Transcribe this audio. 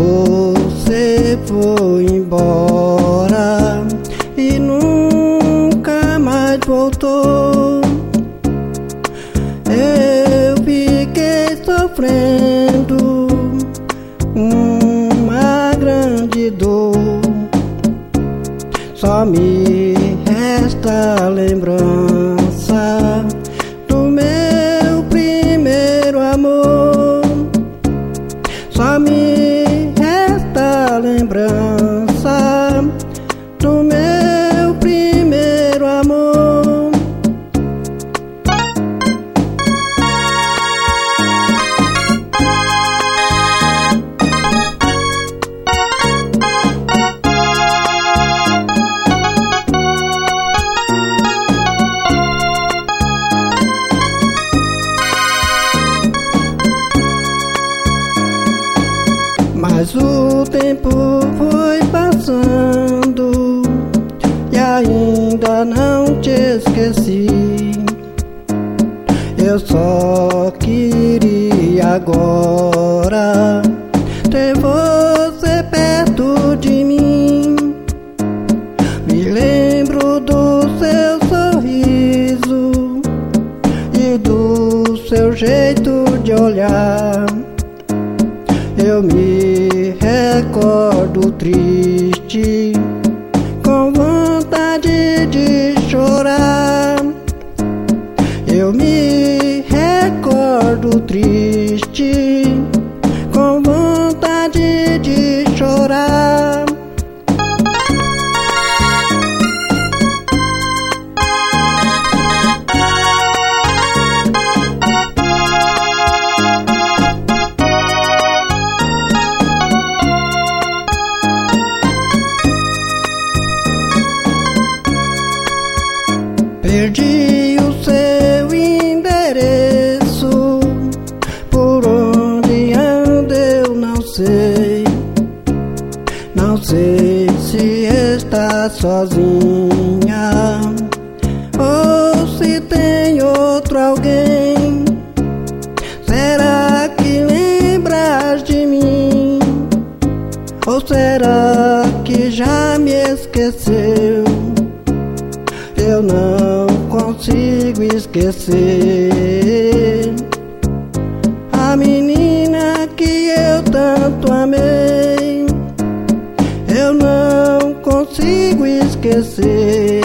Você foi embora e nunca mais voltou. Eu fiquei sofrendo uma grande dor. Só me resta a lembrança do meu primeiro amor. Só me resta a lembrança do meu primeiro amor. Mas o tempo foi passando e ainda não te esqueci. Eu só queria agora ter você perto de mim. Me lembro do seu sorriso e do seu jeito de olhar. Eu me recordo triste, com vontade de chorar. Eu me recordo triste, com vontade de chorar. Perdi o seu endereço, por onde anda eu não sei. Não sei se está sozinha ou se tem outro alguém. Será que lembras de mim? Ou será que já me esqueceu? Eu não consigo esquecer a menina que eu tanto amei. Eu não consigo esquecer.